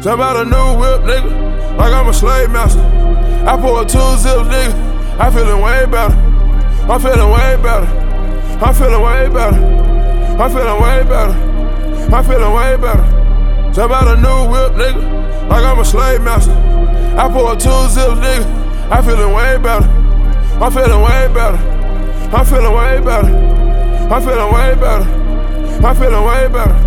Jump out a new whip, nigga, like I'm a slave master. I pull 2 zips, nigga, I feelin' way better. I'm feeling way better. I'm feeling way better. I'm feeling way better. I'm feeling way better. Jump out a new whip, nigga, like I'm a slave master. I pull 2 zips, nigga, I feelin' way better. I'm feeling way better. I'm feeling way better. I'm feeling way better. I'm feeling way better.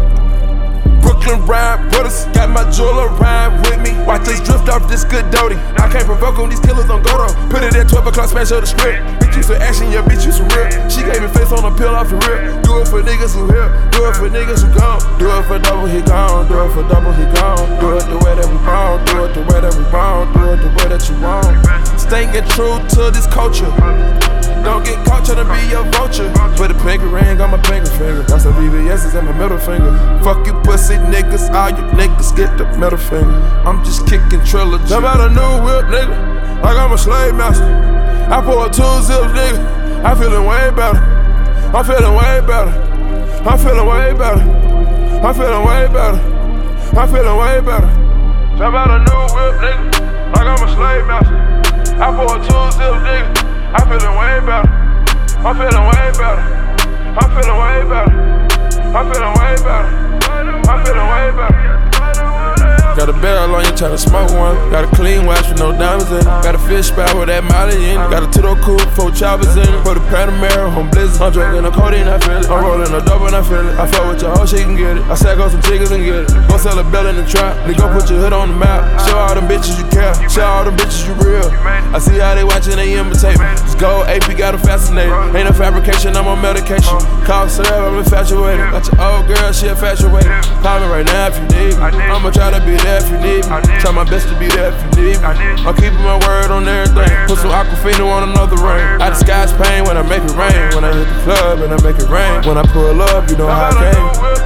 Brooklyn ride with us, got my jeweler ride with me. Watch us drift off this good doty. I can't provoke them, these killers don't go though. Put it at 12 o'clock, smash up the script. Bitch, you some action, yeah, bitch, you some real. She gave me face on a pill off the rip. Do it for niggas who here, do it for niggas who gone. Do it for double, he gone. Do it for double, he gone. Do it the way that we born, do it the way that we born. Do it the way that you want. Staying true to this culture. Don't get caught tryna be a vulture. Put a pinky ring on my pinky finger. Got some VVS's in my middle finger. Fuck you pussy niggas, all you niggas get the middle finger. I'm just kicking trilogy. Jump out a new whip, nigga, like I'm a slave master. I pull 2 zips, nigga, I feelin' way better. I'm feeling way better. I'm feeling way better. I'm feeling way better. I'm feeling way better. Jump out a new whip, nigga, like I'm a slave master. I pull 2 zips, nigga, I feelin' way better. I'm feeling way better. I'm feeling way better. I'm feeling way better. I'm feeling way better. Got a barrel on you, tryna smoke one. Got a clean watch with no diamonds in it. Got a fish spout with that molly in it. Got a Tito coupe, 4 choppers in it. Put a Panamera on blizzard. I'm drinking a codeine, I feel it. I'm rolling a dope and I feel it. I fuck with your hoe, she can get it. I sack on some chickens and get it. Go sell a bell in the trap. Nigga, put your hood on the map. Show all them bitches you care. Show all them bitches you real. I see how they watching, they imitate me. Just go AP, got them fascinated. Ain't no fabrication, I'm on medication. Call Sarah, I'm infatuated. Got your old girl, she infatuated. Call me right now if you need me. I'ma try to be there if you need me. Try my best to be there if you need me. I'm keeping my word on everything. Put some Aquafina on another ring. I disguise pain when I make it rain. When I hit the club and I make it rain. When I pull up, you know how I came.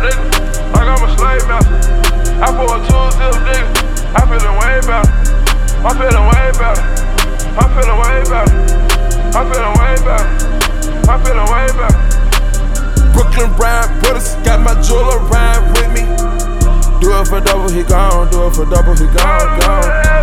Like I'm a slave master. I pull 2 zips, nigga. I feelin' way better. I'm feeling way better. I'm feeling way better. I'm feeling way better. I'm feeling way better. Brooklyn ride with us, got my jeweler ride with me. Do it for double, he gone. Do it for double, he gone.